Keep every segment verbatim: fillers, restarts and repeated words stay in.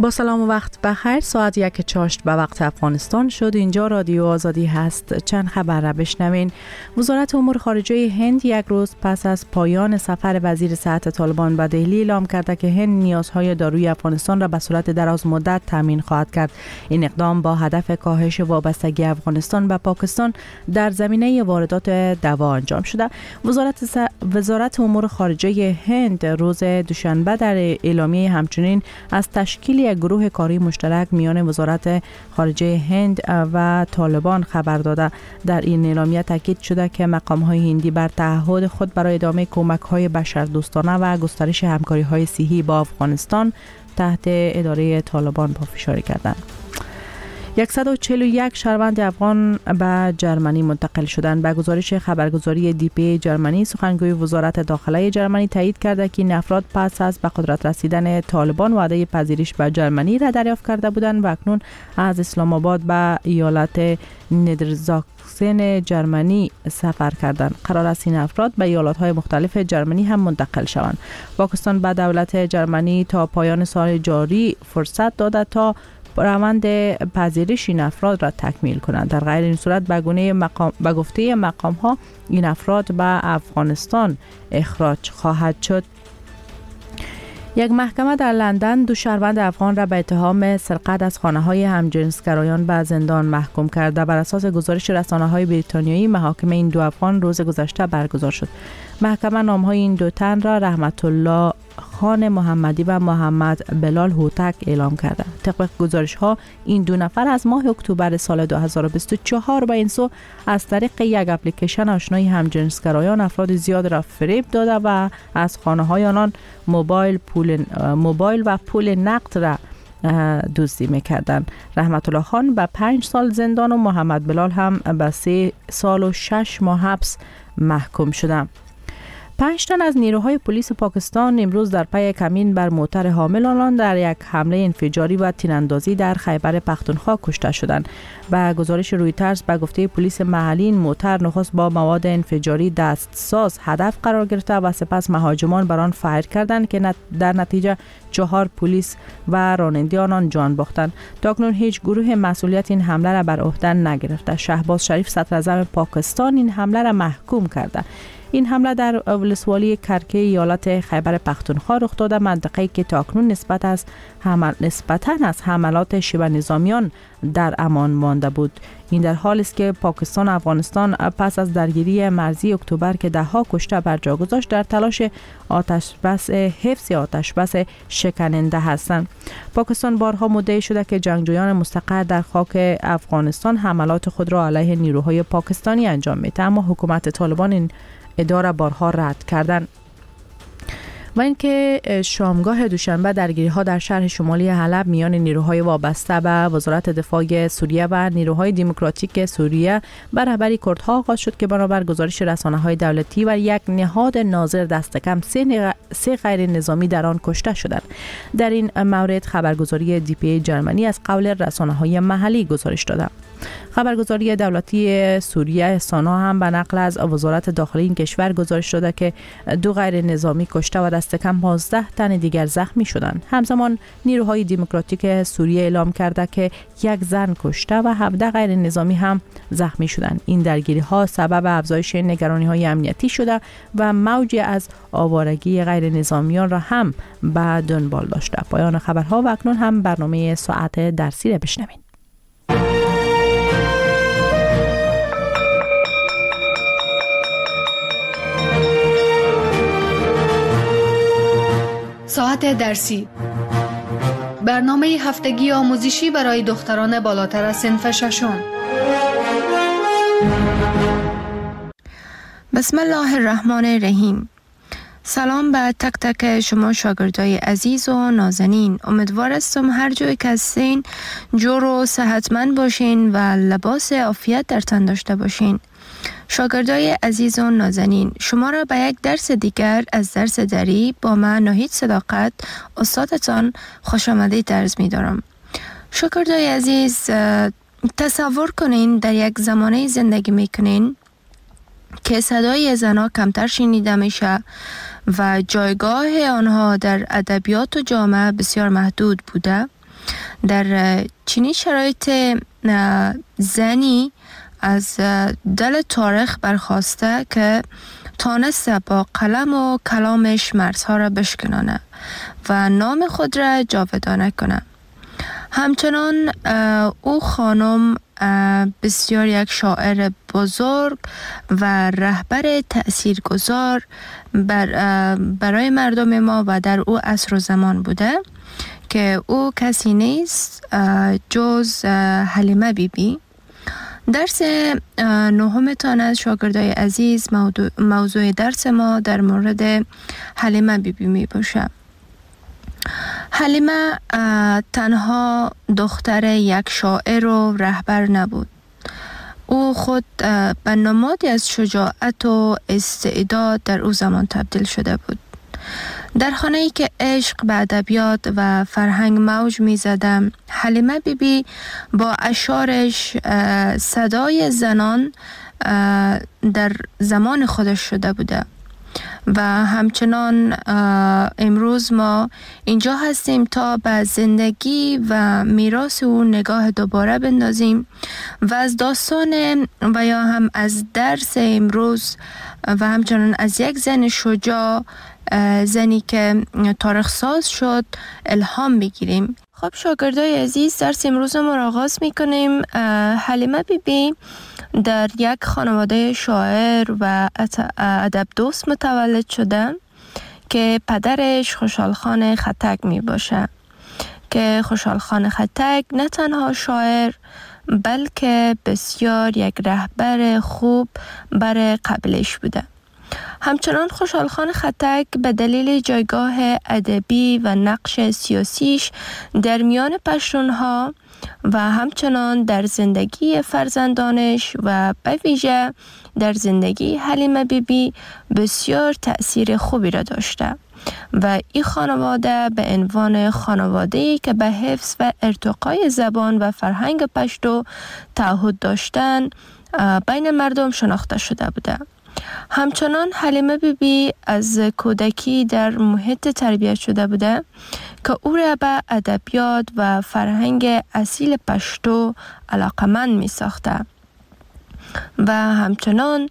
با سلام و وقت بخیر. ساعت یک چاشت به وقت افغانستان شد. اینجا رادیو آزادی هست. چند خبر را بشنوین. وزارت امور خارجه هند یک روز پس از پایان سفر وزیر صحت طالبان به دهلی اعلام کرده که هند نیازهای دارویی افغانستان را به صورت دراز مدت تامین خواهد کرد. این اقدام با هدف کاهش وابستگی افغانستان به پاکستان در زمینه واردات دوا انجام شده. وزارت س... وزارت امور خارجه هند روز دوشنبه در اعلامیه همچنین از تشکیل یک گروه کاری مشترک میان وزارت خارجه هند و طالبان خبر داده. در این اعلامیه تاکید شده که مقام‌های هندی بر تعهد خود برای ادامه کمک‌های بشردوستانه و گسترش همکاری‌های صحی با افغانستان تحت اداره طالبان پافشاری کردند. صد و چهل و یک شهروند افغان به جرمنی منتقل شدند. به گزارش خبرگزاری دی پی جرمنی، سخنگوی وزارت داخله جرمنی تایید کرده که این افراد پس از به قدرت رسیدن طالبان وعده پذیرش به جرمنی را دریافت کرده بودند و اکنون از اسلام آباد به ایالت نیدرزاکسن جرمنی سفر کردند. قرار است این افراد به ایالت‌های مختلف جرمنی هم منتقل شوند. پاکستان به دولت جرمنی تا پایان سال جاری فرصت داده تا روند پذیرش این افراد را تکمیل کنند. در غیر این صورت به گونه مقام به گفته مقام ها این افراد به افغانستان اخراج خواهد شد. یک محکمه در لندن دو شهروند افغان را به اتهام سرقت از خانه‌های همجنسگرایان به زندان محکوم کرده. بر اساس گزارش رسانه‌های بریتانیایی، محاکمه این دو افغان روز گذشته برگزار شد. محکمه نام‌های این دو تن را رحمت الله خان محمدی و محمد بلال هوتک اعلام کرده. طبق گزارش‌ها این دو نفر از ماه اکتبر سال دو هزار و بیست و چهار به این سو از طریق یک اپلیکیشن آشنایی همجنسگرایان افراد زیاد را فریب داده و از خانه‌های آنان موبایل پول موبایل و پول نقد را دزدی می‌کردند. رحمت الله خان به پنج سال زندان و محمد بلال هم به سه سال و شش ماه حبس محکوم شدند. پنج تن از نیروهای پلیس پاکستان امروز در پی کمین بر موتر حامل آنان در یک حمله انفجاری و تیراندازی در خیبر پختونخوا کشته شدند. به گزارش رویترز به گفته پلیس محلی، این موتر نخست با مواد انفجاری دستساز هدف قرار گرفته و سپس مهاجمان بر آن فایر کردند که در نتیجه چهار پلیس و راننده آنان جان باختند. تاکنون هیچ گروه مسئولیت این حمله را بر عهده نگرفته. شهباز شریف صدراعظم پاکستان این حمله را محکوم کرده. این حمله در ولسوالی کرکی ایالت خیبر پختونخوا رخ داده، منطقه‌ای که تاکنون نسبت از حمل نسبتاً از حملات شبه نظامیان در امان مانده بود. این در حالی است که پاکستان و افغانستان پس از درگیری مرزی اکتبر که ده ها کشته بر جا گذاشت در تلاش آتش بس حفظ آتش بس شکننده هستند. پاکستان بارها مدعی شده که جنگجویان مستقر در خاک افغانستان حملات خود را علیه نیروهای پاکستانی انجام می‌دهند، اما حکومت طالبان این اداره بارها رد کردند. و اینکه شامگاه دوشنبه درگیری‌ها در شهر شمالی حلب میان نیروهای وابسته به وزارت دفاع سوریه و نیروهای دموکراتیک سوریه بر رهبری کردها آغاز شد که بنابر گزارش رسانه‌های دولتی و یک نهاد ناظر دست کم سه, سه غیر نظامی در آن کشته شدند. در این مورد خبرگزاری دی پی جرمنی از قول رسانه‌های محلی گزارش داده. خبرگزاری دولتی سوریه سانا هم به نقل از وزارت داخلی این کشور گزارش داده که دو غیر نظامی کشته و دست کم پانزده تن دیگر زخمی شدند. همزمان نیروهای دموکراتیک سوریه اعلام کرده که یک زن کشته و هفده غیر نظامی هم زخمی شدند. این درگیری ها سبب افزایش نگرانی های امنیتی شده و موجی از آوارگی غیر نظامیان را هم به دنبال داشته. پایان خبرها و اکنون هم برنامه ساعت درسی را بشنوید. ساعت درسی، برنامه هفتگی آموزشی برای دختران بالاتر از صنف ششم. بسم الله الرحمن الرحیم. سلام به تک تک شما شاگردای عزیز و نازنین. امیدوار هستم هر جایی که هستین جور و صحتمند باشین و لباس عافیت در تن داشته باشین. شاگردای عزیز و نازنین، شما را به یک درس دیگر از درس دری با من ناهید صداقت استادتان خوش آمدید عرض می دارم. شاگردای عزیز، تصور کنین در یک زمانه زندگی می کنین که صدای زنها کمتر شنیده میشه و جایگاه آنها در ادبیات و جامعه بسیار محدود بوده در چنین شرایط زنی از دل تاریخ برخواسته که تانسته با قلم و کلامش مرزها را بشکنانه و نام خود را جاودانه کنه. همچنان او خانم بسیار یک شاعر بزرگ و رهبر تأثیرگذار بر برای مردم ما و در او عصر و زمان بوده که او کسی نیست جز حلیمه بی بی. درس نهمتان از شاگردای عزیز موضوع, موضوع درس ما در مورد حلیمه بی بی می باشه. حلیمه تنها دختر یک شاعر و رهبر نبود. او خود به نمادی از شجاعت و استعداد در او زمان تبدیل شده بود. در خانه‌ای که عشق به ادبیات و فرهنگ موج می‌زد، حلیمه بی بی با اشعارش صدای زنان در زمان خودش شده بوده و همچنان امروز ما اینجا هستیم تا به زندگی و میراث او نگاه دوباره بندازیم و از داستان و یا هم از درس امروز و همچنان از یک زن شجاع، زنی که تاریخ ساز شد، الهام بگیریم. خب شاگردای عزیز، درس امروز ما را آغاز میکنیم. حلیمه بی بی در یک خانواده شاعر و ادب دوست متولد شده که پدرش خوشحال خان خټک می باشه که خوشحال خان خټک نه تنها شاعر بلکه بسیار یک رهبر خوب برای قبیله‌اش بوده. همچنان خوشحال خان خټک به دلیل جایگاه ادبی و نقش سیاسیش در میان پشتونها و همچنان در زندگی فرزندانش و به ویژه در زندگی حلیمه بی بی بسیار تأثیر خوبی را داشته و این خانواده به عنوان خانواده‌ای که به حفظ و ارتقای زبان و فرهنگ پشتو تعهد داشتن بین مردم شناخته شده بوده. همچنان حلیمه بی بی از کودکی در محیط تربیت شده بوده که او را به ادبیات و فرهنگ اصیل پشتو علاقمند می ساخته و همچنان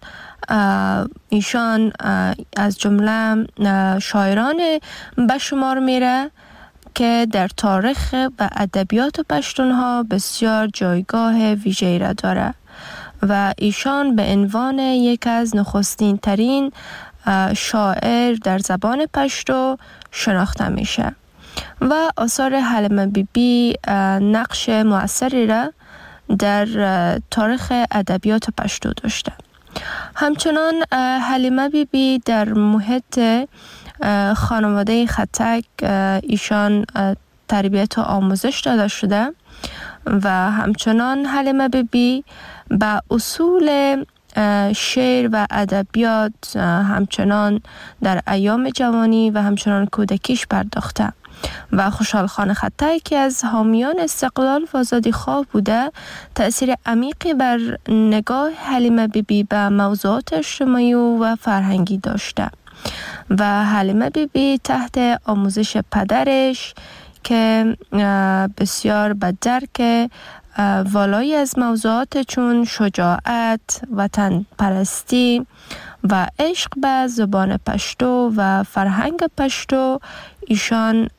ایشان از جمله شاعران به شمار میره که در تاریخ و ادبیات پشتونها بسیار جایگاه ویژه‌ای را داره و ایشان به عنوان یک از نخستین ترین شاعر در زبان پشتو شناخته میشه و آثار حلیمه بی بی نقش مؤثری را در تاریخ ادبیات پشتو داشته. همچنان حلیمه بی بی در محیط خانواده خټک ایشان تربیت و آموزش داده شده و همچنان حلیمه بی بی با اصول شعر و ادبیات همچنان در ایام جوانی و همچنان کودکیش پرداخته و خوشحال خان خټک که از حامیان استقلال و آزادی خواه بوده تأثیر عمیقی بر نگاه حلیمه بی بی به موضوعات اجتماعی و فرهنگی داشته و حلیمه بی بی تحت آموزش پدرش که بسیار به درک والایی از موضوعات چون شجاعت، وطن پرستی و عشق به زبان پشتو و فرهنگ پشتو ایشان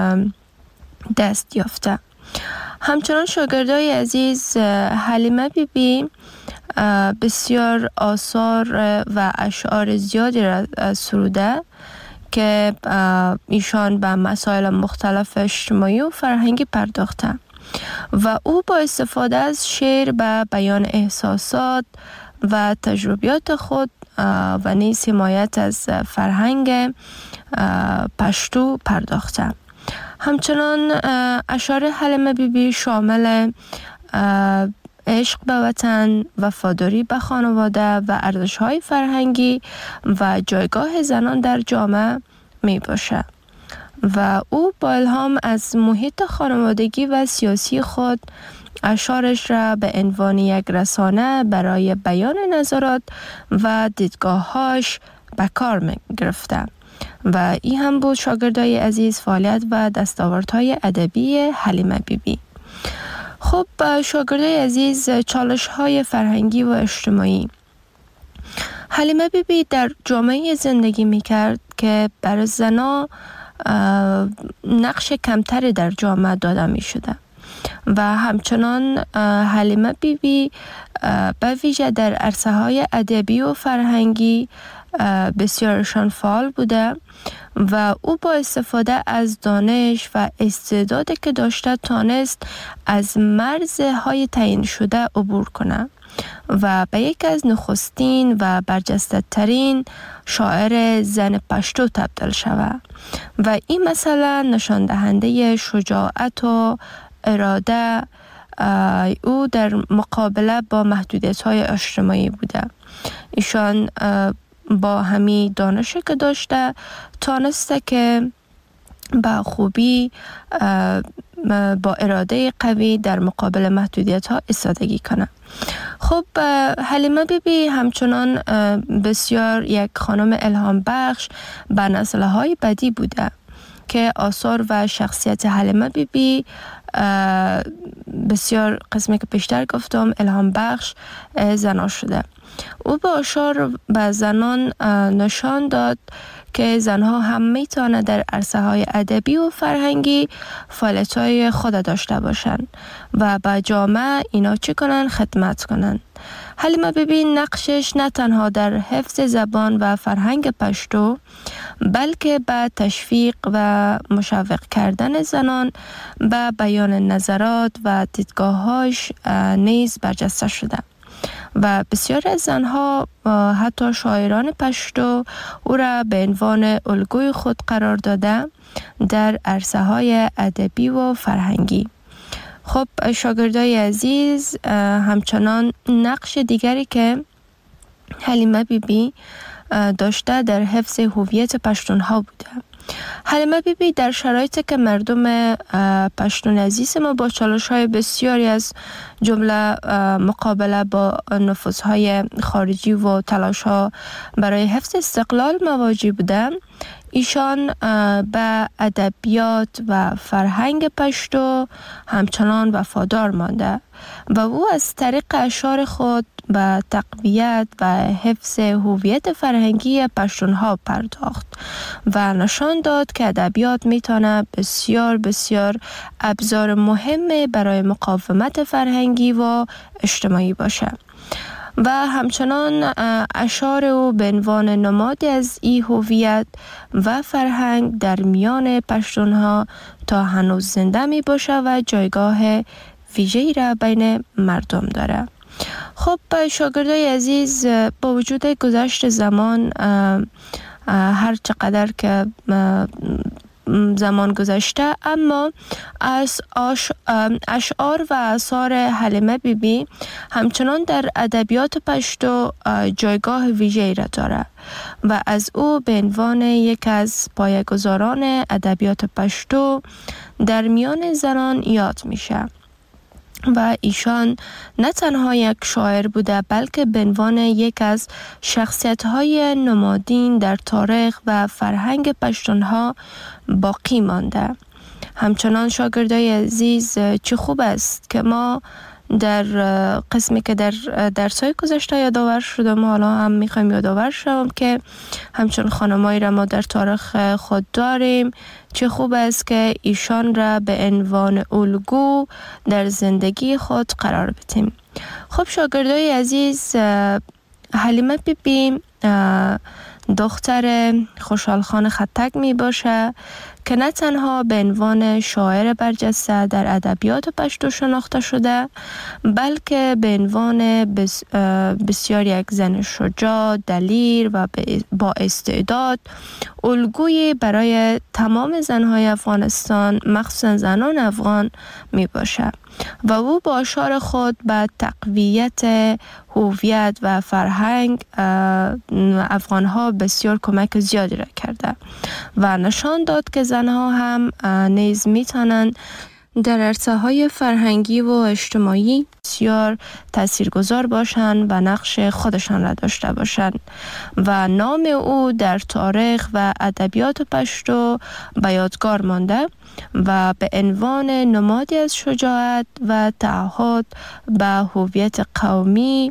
دست یافته. همچنان شاگردای عزیز، حلیمه بی بی بسیار آثار و اشعار زیادی را سروده که ایشان به مسائل مختلف اجتماعی و فرهنگی پرداخته و او با استفاده از شعر به بیان احساسات و تجربیات خود و نیز حمایت از فرهنگ پشتو پرداخته. همچنان اشعار حلیمه بی بی شامل عشق به وطن، وفاداری به خانواده و ارزش‌های فرهنگی و جایگاه زنان در جامعه می باشه و او با الهام از محیط خانوادگی و سیاسی خود اشعارش را به عنوان یک رسانه برای بیان نظرات و دیدگاه‌هاش به کار می گرفته و این هم بود شاگردای عزیز فعالیت و دستاوردهای ادبی حلیمه بی بی. خب شاگردای عزیز، چالش های فرهنگی و اجتماعی. حلیمه بی بی در جامعه زندگی می کرد که بر زنها نقش کمتری در جامعه داده می شده و همچنان حلیمه بی بی به ویژه در عرصه های ادبی و فرهنگی بسیارشان فعال بوده و او با استفاده از دانش و استعدادی که داشته تانست از مرزهای تعیین شده عبور کنه و به یکی از نخستین و برجسته ترین شاعر زن پشتو تبدیل شود و این مثلا نشان دهنده شجاعت و اراده او در مقابله با محدودیت‌های اجتماعی بوده. ایشان با همین دانشی که داشته تانسته که با خوبی با اراده قوی در مقابل محدودیت ها ایستادگی کنه. خب حلیمه بی بی همچنان بسیار یک خانم الهام بخش به نسل های بعدی بوده که آثار و شخصیت حلیمه بی بی بسیار قسمی که پیشتر گفتم الهام بخش زنان شده. او با اشار به زنان نشان داد که زنها هم میتونه در عرصه های ادبی و فرهنگی فعالیت های خود داشته باشند و به جامعه اینا چی کنن؟ خدمت کنن. حلیمه بی بی نقشش نه تنها در حفظ زبان و فرهنگ پشتو بلکه به تشویق و مشوق کردن زنان به بیان نظرات و دیدگاه‌هاش نیز برجسته شده و بسیار از زنها حتی شاعران پشتو او را به عنوان الگوی خود قرار داده در عرصه های ادبی و فرهنگی. خب شاگردای عزیز، همچنان نقش دیگری که حلیمه بی بی داشته در حفظ هویت پشتونها بوده. حلیمه بی بی در شرایطی که مردم پشتون عزیز ما با چالش‌های بسیاری از جمله مقابله با نفوذهای خارجی و تلاش‌ها برای حفظ استقلال مواجه بودند، ایشان به ادبیات و فرهنگ پشتو همچنان وفادار مانده و او از طریق اشعار خود به تقویت و حفظ هویت فرهنگی پشتونها پرداخت و نشان داد که ادبیات میتونه بسیار بسیار ابزار مهم برای مقاومت فرهنگی و اجتماعی باشه و همچنان اشعار او به عنوان نمادی از این هویت و فرهنگ در میان پشتونها تا هنوز زنده می باشه و جایگاه ویژه‌ای را بین مردم داره. خب شاگردای عزیز، با وجود گذشت زمان، هر چقدر که زمان گذشته، اما از اشعار و آثار حلیمه بی بی همچنان در ادبیات پشتو جایگاه ویژه‌ای را داره و از او به عنوان یک از پایه‌گذاران ادبیات پشتو در میان زنان یاد میشه و ایشان نه تنها یک شاعر بوده بلکه به عنوان یک از شخصیت‌های نمادین در تاریخ و فرهنگ پشتونها باقی مانده. همچنان شاگردای عزیز، چه خوب است که ما در قسمی که در درس‌های گذشته یادآور شدم، حالا هم می‌خوایم یادآور شوم که همچون خانمایی را ما در تاریخ خود داریم. چه خوب است که ایشان را به عنوان الگو در زندگی خود قرار بدیم. خب شاگردای عزیز، حلیمه بی بی دختر خوشحال خان خطک می باشه که نه تنها به عنوان شاعر برجسته در ادبیات پشتو شناخته شده بلکه به عنوان بس بسیار یک زن شجاع، دلیر و با استعداد الگویی برای تمام زنهای افغانستان، مخصوصا زنان افغان می باشه و او با اشعار خود به تقویت هویت و فرهنگ افغانها بسیار کمک زیادی را کرده و نشان داد که زنها هم نیز میتونن در عرصه‌های فرهنگی و اجتماعی بسیار تاثیرگذار باشند و نقش خودشان را داشته باشند و نام او در تاریخ و ادبیات پشتو به یادگار مانده و به عنوان نمادی از شجاعت و تعهد به هویت قومی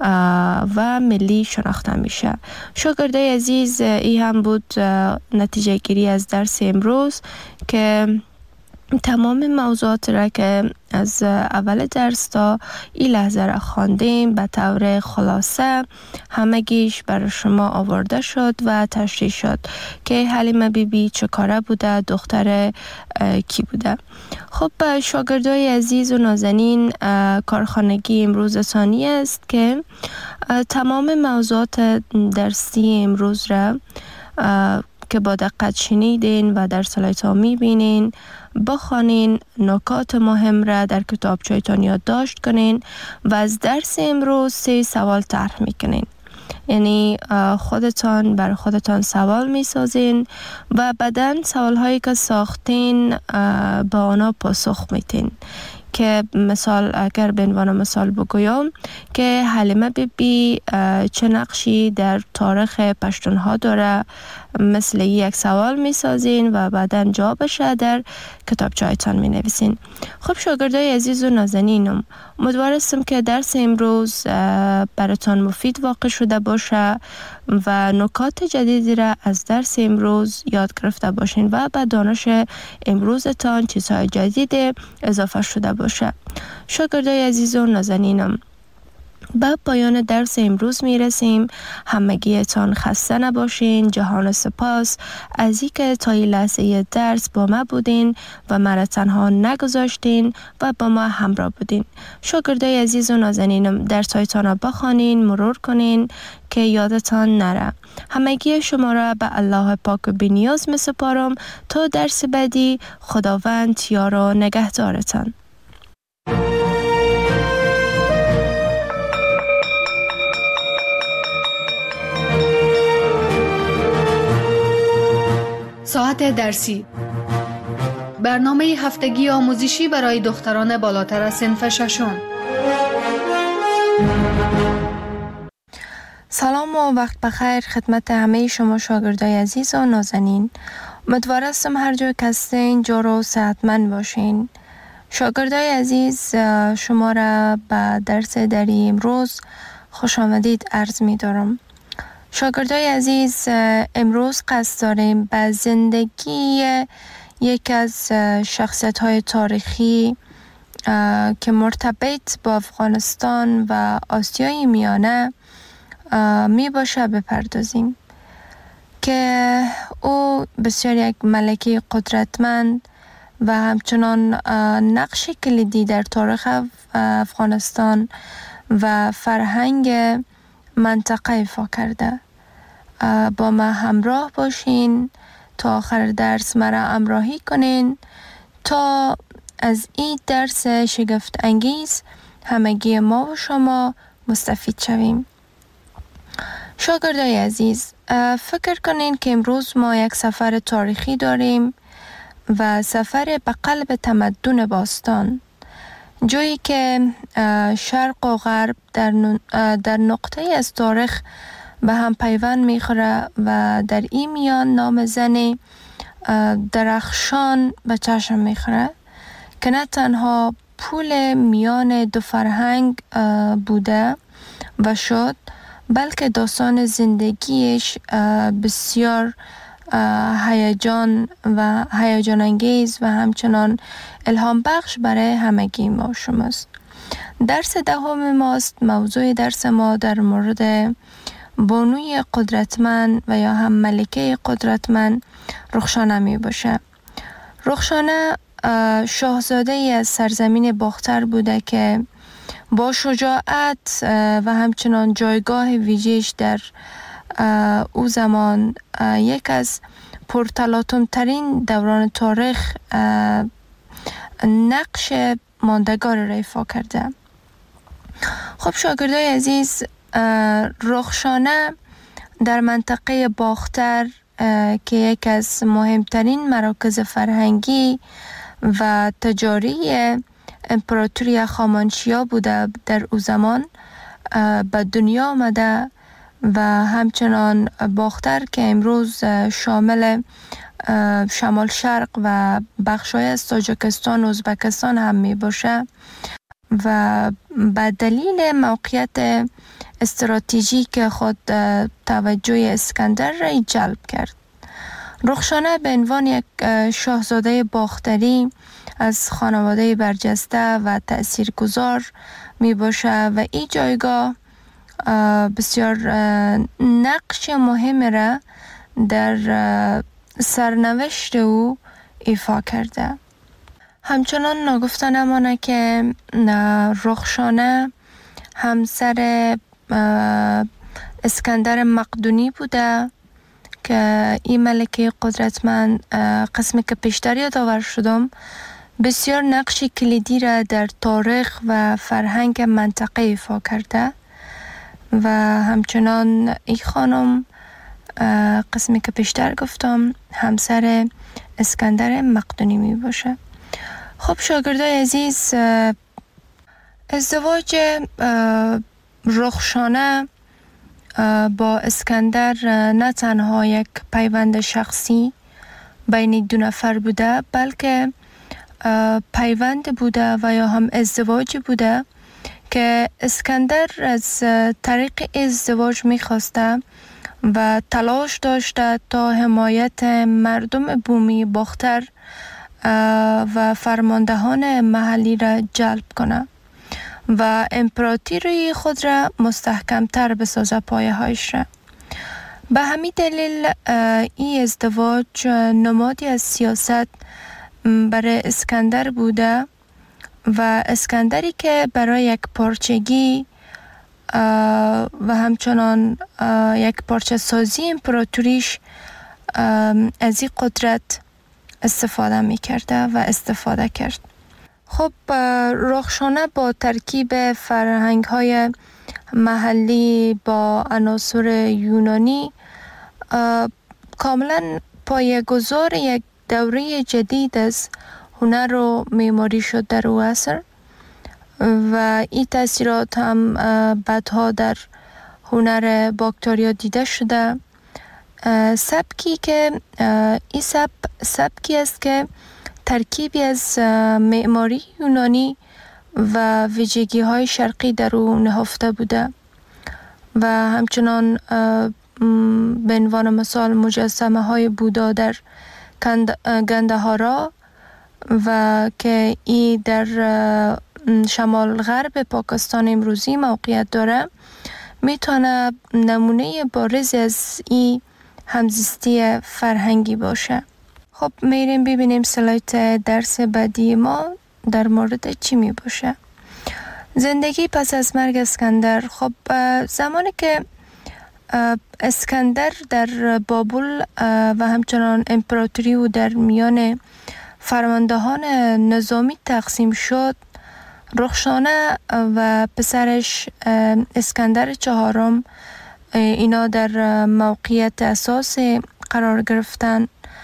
و ملی شناخته میشه. شاگردای عزیز، این هم بود نتیجه گیری از درس امروز که تمام موضوعات را که از اول درس تا این لحظه را خواندیم به طور خلاصه همگیش برای شما آورده شد و تشریح شد که حلیمه بی بی چه کاره بوده، دختر کی بوده. خب شاگردای عزیز و نازنین، کارخانگی امروز ثانی است که تمام موضوعات درسی امروز را که با دقت شنیدین و در سلایت‌ها می‌بینین بخوانین، نکات مهم را در کتابچه‌تان یادداشت کنین و از درس امروز سه سوال طرح میکنین. یعنی خودتان بر خودتان سوال میسازین و بعداً سوال‌هایی که ساختین با آنها پاسخ میتین. که مثال اگر به عنوان مثال بگویم که حلیمه بی بی چه نقشی در تاریخ پشتونها داره، مثل یک سوال می سازین و بعدا جوابش در کتابچه‌تان می نویسین. خب شاگردای عزیز و نازنینم، امیدوارم که درس امروز براتان مفید واقع شده باشه و نکات جدیدی را از درس امروز یاد گرفته باشین و به دانش امروزتان چیزهای جدید اضافه شده باشه. شاگردای عزیز و نازنینم، به پایان درس امروز می رسیم. همگیتان خسته نباشین. جهان سپاس از اینکه تا این لحظه درس با ما بودین و مرا تنها نگذاشتین و با ما همراه بودین. شاگردای عزیز و نازنینم، درس هایتان را بخوانین، مرور کنین که یادتان نره. همگی شما را به الله پاک و بی‌نیاز می سپارم تا درس بعدی. خداوند یار و نگهدارتان. ساعت درسی، برنامه هفتگی آموزشی برای دختران بالاتر از صنف ششم. سلام و وقت بخیر خدمت همه شما شاگردای عزیز و نازنین. امیدوارم هر جای که هستین جور و صحتمند باشین. شاگردای عزیز، شما را به درس دری امروز خوش آمدید عرض می دارم. شاگردای عزیز، امروز قصد داریم به زندگی یک از شخصیت های تاریخی که مرتبط با افغانستان و آسیای میانه می باشه بپردازیم که او بسیار یک ملکه قدرتمند و همچنان نقش کلیدی در تاریخ افغانستان و فرهنگ منطقه ایفا کرده. با ما همراه باشین تا آخر درس مرا همراهی کنین تا از این درس شگفت انگیز همگی ما و شما مستفید شویم. شاگردای عزیز، فکر کنین که امروز ما یک سفر تاریخی داریم و سفر به قلب تمدن باستان، جایی که شرق و غرب در در نقطه از تاریخ به هم پیوند میخوره و در این میان نام زنی درخشان به چشم میخوره که نه تنها پول میان دو فرهنگ بوده و شد، بلکه داستان زندگیش بسیار هیجان و هیجان انگیز و همچنان الهام بخش برای همگی ما شماست. درس دهم ماست. موضوع درس ما در مورد بانوی قدرتمند و یا هم ملکه قدرتمند رخشانه می باشه. رخشانه شاهزاده ای از سرزمین باختر بوده که با شجاعت و همچنان جایگاه ویژه‌اش در او زمان یک از پرتلاطم ترین دوران تاریخ نقش ماندگار را ایفا کرده. خب شاگردای عزیز، رخشانه در منطقه باختر که یک از مهمترین مراکز فرهنگی و تجاری امپراتوری هخامنشیا بوده در او زمان به دنیا آمده و همچنان باختر که امروز شامل شمال شرق و بخشای از تاجیکستان و ازبکستان هم می باشه و به دلیل موقعیت استراتژیک خود توجه اسکندر را جلب کرد. رخشانه به عنوان یک شاهزاده باختری از خانواده برجسته و تأثیرگذار می باشه و این جایگاه بسیار نقش مهم را در سرنوشت او ایفا کرده. همچنان ناگفته نمانه که رخشانه همسر اسکندر مقدونی بوده که این ملکه قدرتمند قسمی که پیشتر یادآور شدم بسیار نقش کلیدی را در تاریخ و فرهنگ منطقه ایفا کرده و همچنان این خانم قسمی که پیشتر گفتم همسر اسکندر مقدونی می باشه. خب شاگردای عزیز، ازدواج رخشانه با اسکندر نه تنها یک پیوند شخصی بین دو نفر بوده بلکه پیوند بوده و یا هم ازدواج بوده که اسکندر از طریق ازدواج میخواسته و تلاش داشته تا حمایت مردم بومی باختر و فرماندهان محلی را جلب کنه و امپراتوری خود را مستحکمتر بسازه پایه هایش را. به همین دلیل این ازدواج نمادی از سیاست برای اسکندر بوده و اسکندری که برای یک پارچگی و همچنان یک پارچه سازی امپراتوریش از این قدرت استفاده می کرده و استفاده کرد. خب رخشانه با ترکیب فرهنگ های محلی با عناصر یونانی کاملا پایه‌گذار یک دوره جدید از هنر و معماری شد در او عصر و این تاثیرات هم بعدها در هنر باکتریا دیده شده. سبکی که این سب سبکی است که ترکیبی از معماری یونانی و ویژگی های شرقی در او نهفته بوده و همچنان به عنوان مثال مجسمه های بودا در گندهارا و که این در شمال غرب پاکستان امروزی موقعیت داره میتونه نمونه بارز از این همزیستی فرهنگی باشه. خب میریم ببینیم سلایت درس بعدی ما در مورد چی می باشه. زندگی پس از مرگ اسکندر. خب زمانی که اسکندر در بابل و همچنان امپراتوری و در میان فرماندهان نظامی تقسیم شد، رخشانه و پسرش اسکندر چهارم اینا در موقعیت اساسی قرار گرفتن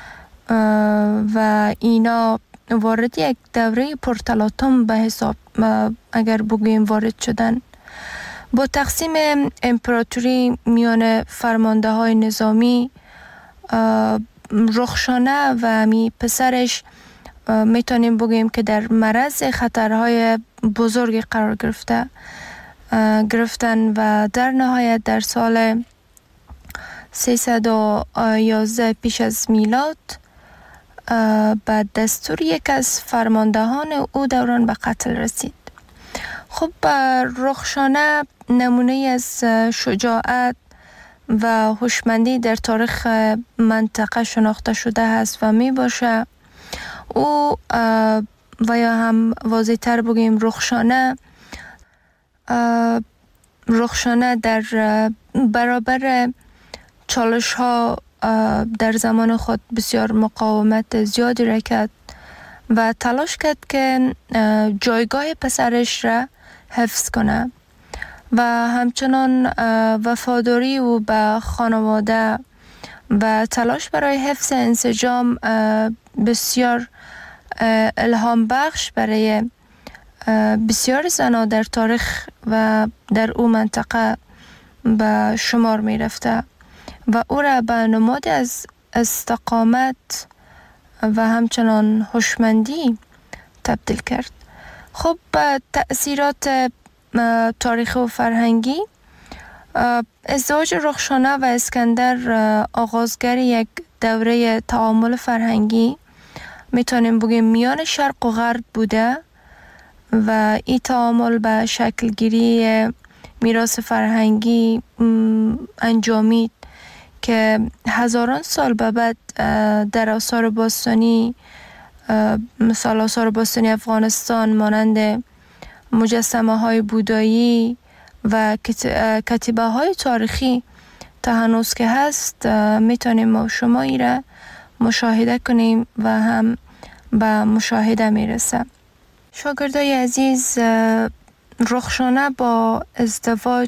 و اینا وارد یک دوره پرتلاطم به حساب اگر بگوییم وارد شدن. با تقسیم امپراتوری میان فرمانده های نظامی، رخشانه و می پسرش میتونیم بگوییم که در معرض خطرهای بزرگی قرار گرفته گرفتن و در نهایت در سال سیصد و یازده پیش از میلاد بعد دستور یک از فرماندهان او دوران به قتل رسید. خب رخشانه نمونه از شجاعت و هوشمندی در تاریخ منطقه شناخته شده است و می باشه. او و یا هم واضح تر بگیم رخشانه رخشانه در برابر چالش ها در زمان خود بسیار مقاومت زیادی را کرد و تلاش کرد که جایگاه پسرش را حفظ کنه و همچنان وفاداری او به خانواده و تلاش برای حفظ انسجام بسیار الهام بخش برای بسیار زنان در تاریخ و در او منطقه به شمار می رفته و او را به نماد از استقامت و همچنان هوشمندی تبدیل کرد. خب تأثیرات تاریخی و فرهنگی، ازدواج رخشانه و اسکندر آغازگر یک دوره تعامل فرهنگی میتونیم بگیم میان شرق و غرب بوده و این تعامل به شکل گیری میراث فرهنگی انجامید که هزاران سال به بعد در آثار باستانی، مثال آثار باستانی افغانستان مانند مجسمه های بودایی و کتیبه های تاریخی تا هنوز که هست میتونیم ما شما ای را مشاهده کنیم و هم به مشاهده میرسه. شاگردای عزیز، رخشانه با ازدواج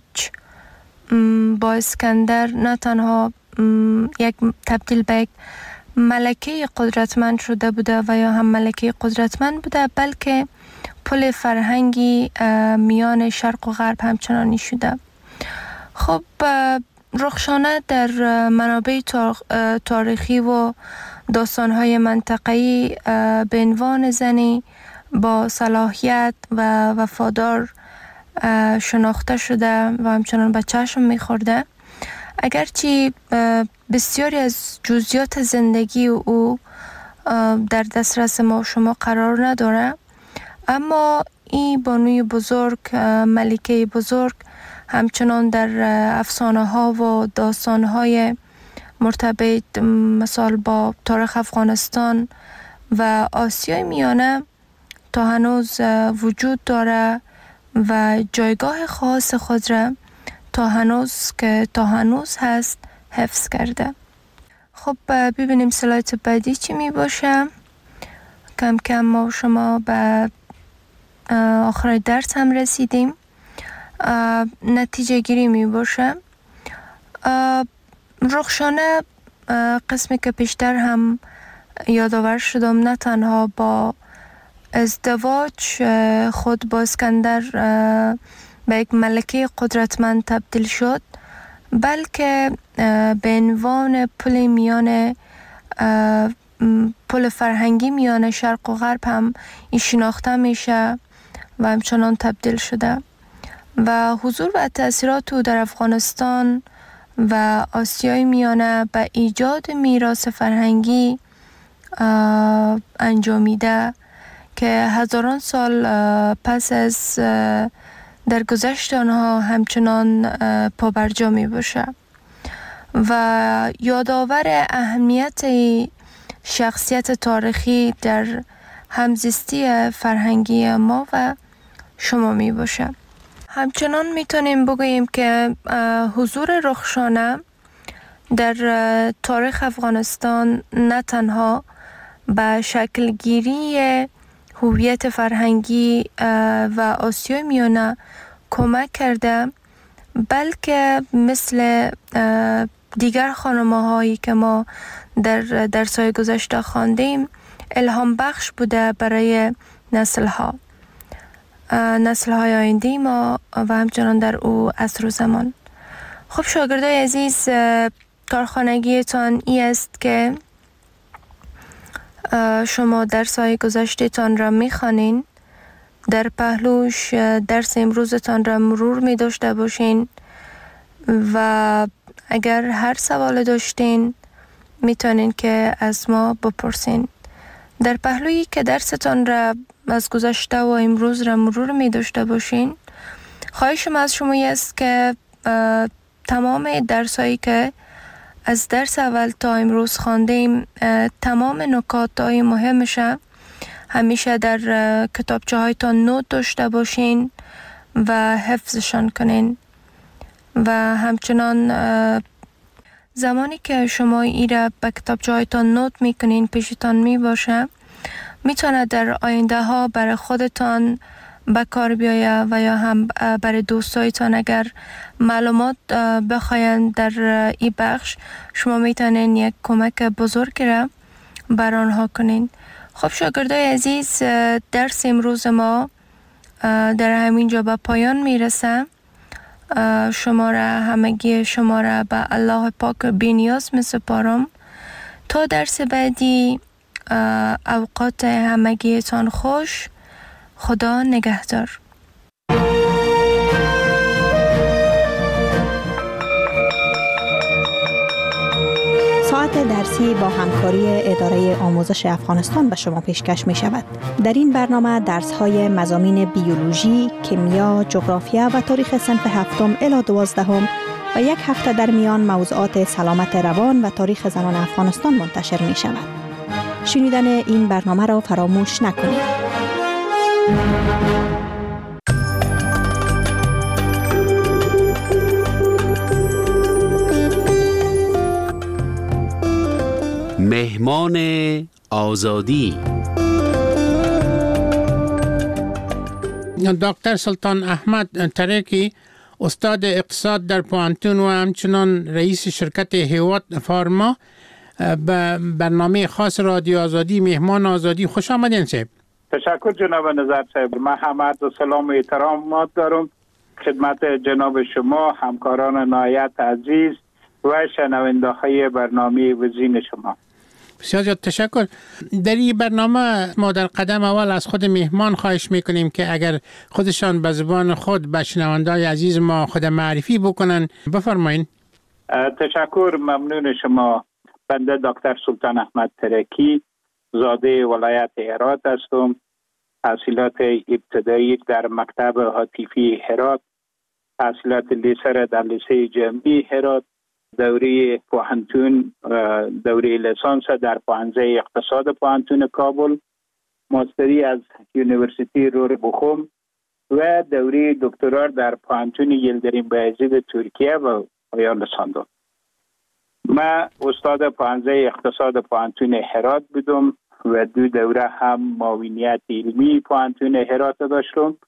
با اسکندر نه تنها یک تبدیل به یک ملکه قدرتمند شده بوده و یا هم ملکه قدرتمند بوده، بلکه پل فرهنگی میان شرق و غرب همچنانی شده. خب رخشانه در منابع تاریخی و داستان‌های منطقه‌ای به عنوان زنی با صلاحیت و وفادار شناخته شده و همچنان به چشم می‌خورده. اگرچه بسیاری از جزئیات زندگی او در دسترس ما شما قرار نداره، اما این بانوی بزرگ، ملکه بزرگ، همچنان در افسانه ها و داستان های مرتبط مثال با تاریخ افغانستان و آسیای میانه تا هنوز وجود داره و جایگاه خاص خود را تا هنوز که تا هنوز هست حفظ کرده. خب ببینیم سلایت بعدی چی می باشه. کم کم ما شما به آخر درس هم رسیدیم. نتیجه گیری می باشه. رخشانه قسمی که پیشتر هم یادآور شدم نه تنها با ازدواج خود با اسکندر به یک ملکه قدرتمند تبدیل شد، بلکه به عنوان پل میان پل فرهنگی میان شرق و غرب هم این شناخته میشه و همچنان تبدیل شده و حضور و تأثیرات او در افغانستان و آسیای میانه به ایجاد میراث فرهنگی انجامیده که هزاران سال پس از در گذشت آنها همچنان پابرجا می باشه و یادآور اهمیت شخصیت تاریخی در همزیستی فرهنگی ما و شما می باشه. همچنان می تونیم بگوییم که حضور رخشانه در تاریخ افغانستان نه تنها به شکل گیری هویت فرهنگی و آسیای میانه کمک کرده، بلکه مثل دیگر خانمه هایی که ما در درس‌های گذشته خواندیم الهام بخش بوده برای نسل ها نسل های آینده ما و همچنان در او عصر و زمان. خب شاگردای عزیز، کارخانگیتان ای است که شما درس‌های گذشته‌تان را می‌خوانین، در پهلوش درس امروزتان را مرور می داشته باشین و اگر هر سوال داشتین میتونین که از ما بپرسین. در پهلویی که درستان را از گذشته و امروز را مرور می داشته باشین، خواهشم از شما است که تمام درسایی که از درس اول تا امروز خواندیم، تمام نکات های مهمش همیشه در کتابچه هایتان نوت داشته باشین و حفظشان کنین و همچنان زمانی که شما ای را به کتابچه هایتان نوت میکنین پیشتان می باشه، میتونه در آینده ها برای خودتان به کار بیایه و یا هم برای دوستایتان اگر معلومات بخواین در این بخش، شما میتونین یک کمک بزرگ را بر آنها کنین. خب شاگردای عزیز، درس امروز ما در همین جا به پایان میرسه. شما را همگی شما را به الله پاک بی‌نیاز میسپارم. تا درس بعدی اوقات همگیتان خوش. خدا نگهدار. ساعت درسی با همکاری اداره آموزش افغانستان به شما پیشکش می شود. در این برنامه درس های مضامین بیولوژی، کیمیا، جغرافیا و تاریخ صنف هفتم الی دوازدهم و یک هفته در میان موضوعات سلامت روان و تاریخ زنان افغانستان منتشر می شود. شنیدن این برنامه را فراموش نکنید. مهمان آزادی. دکتر سلطان احمد ترکی، استاد اقتصاد در پوهنتون و همچنان رئیس شرکت هیوات فارما، به برنامه خاص رادیو آزادی مهمان آزادی خوش آمدین صاحب. تشکر جناب نظر صاحب. من همت و سلام و احترامات دارم خدمت جناب شما، همکاران نهایت عزیز و شنونده های برنامه وزین شما. بسیار زیاد تشکر. در این برنامه ما در قدم اول از خود مهمان خواهش میکنیم که اگر خودشان به زبان خود به شنونده‌های عزیز ما خود معرفی بکنن. بفرمایین. تشکر، ممنون شما. بنده دکتر سلطان احمد ترکی، زاده ولایت هرات هستم. تحصیلات ابتدایی در مکتب هاتفی هرات، تحصیلات لیسر در لیسه جمعی هرات، دوره پوهنتون دوره لیسانس در پوهنځی اقتصاد پوهنتون کابل، ماستری از یونیورسیتی رور بخوم و دوره دکترا در پوهنتون یلدریم بایزید ترکیه و پایان رساندم. من استاد پوهنځی اقتصاد پوهنتون هرات بودم و دو دوره هم معاونیت علمی پوهنتون هرات داشتم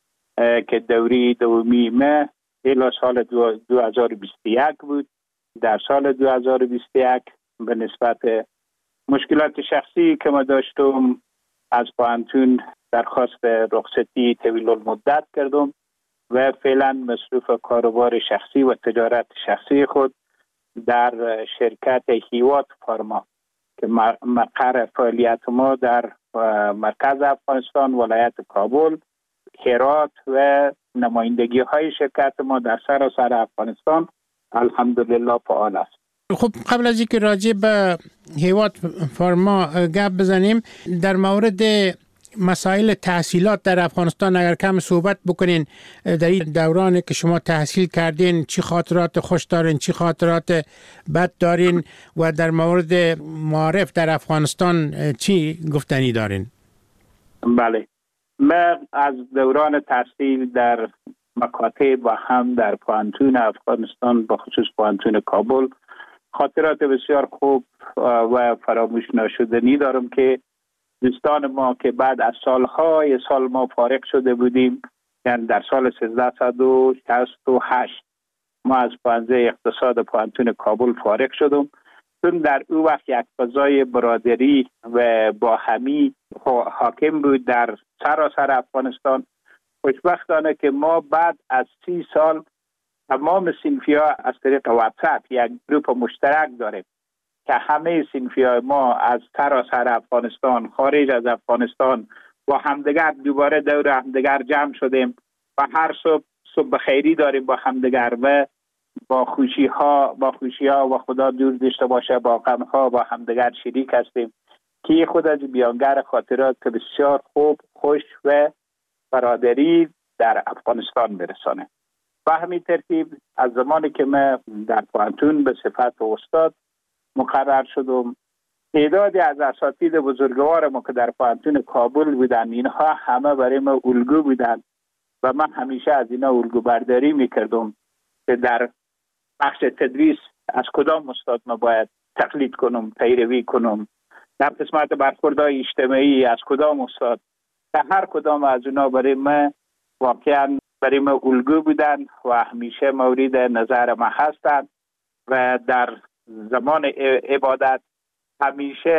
که دوره دومی من الی سال دو هزار و بیست و یک بود. در سال دو هزار و بیست و یک به نسبت مشکلات شخصی که ما داشتم از پوهنتون درخواست رخصتی طویل المدت کردم و فعلا مصروف کاروبار شخصی و تجارت شخصی خود در شرکت هیوات فارما که مقر فعالیت ما در مرکز افغانستان، ولایت کابل، هرات و نمایندگی های شرکت ما در سراسر افغانستان الحمدلله فعال است. خب قبل از اینکه راجع به هیوات فارما گپ بزنیم، در مورد مسائل تحصیلات در افغانستان اگر کم صحبت بکنین. در این دورانی که شما تحصیل کردین چی خاطرات خوش دارین، چی خاطرات بد دارین و در مورد معارف در افغانستان چی گفتنی دارین؟ بله، من از دوران تحصیل در مکاتب و هم در پوهنتون افغانستان به خصوص پوهنتون کابل خاطرات بسیار خوب و فراموش نشدنی دارم که دوستان ما که بعد از سالهای سال ما فارغ شده بودیم، یعنی در سال سیزده و شصت و هشت ما از پوهنځی اقتصاد پوهنتون کابل فارغ شدم، چون در او وقت یک فضای برادری و باهمی حاکم بود در سراسر افغانستان. خوشبختانه که ما بعد از سی سال تمام صنفی‌ها از طریق واتساپ یک گروپ مشترک داریم که همه صنفی‌های ما از سراسر افغانستان، خارج از افغانستان با همدیگر دوباره دور همدیگر جمع شدیم و هر صبح صبح خیری داریم با همدیگر و با خوشی‌ها با خوشی‌ها و خدا دور داشته باشه با غم‌ها با همدیگر شریک هستیم که خود از بیانگر خاطرات که بسیار خوب، خوش و برادری در افغانستان برسانه. به همین ترتیب از زمانی که من در پوهنتون به صفت استاد مقرر شدم، تعدادی از اساتید بزرگوار ما که در پوهنتون کابل بودن، اینها همه برای ما الگو بودن و من همیشه از اینا الگو برداری میکردم که در بخش تدریس از کدام استاد ما باید تقلید کنم، پیروی کنم، در قسمت برخوردهای اجتماعی از کدام استاد. در هر کدام از اونا برای من واقعا برای ما الگو بودن و همیشه مورد نظر ما هستند و در زمان عبادت همیشه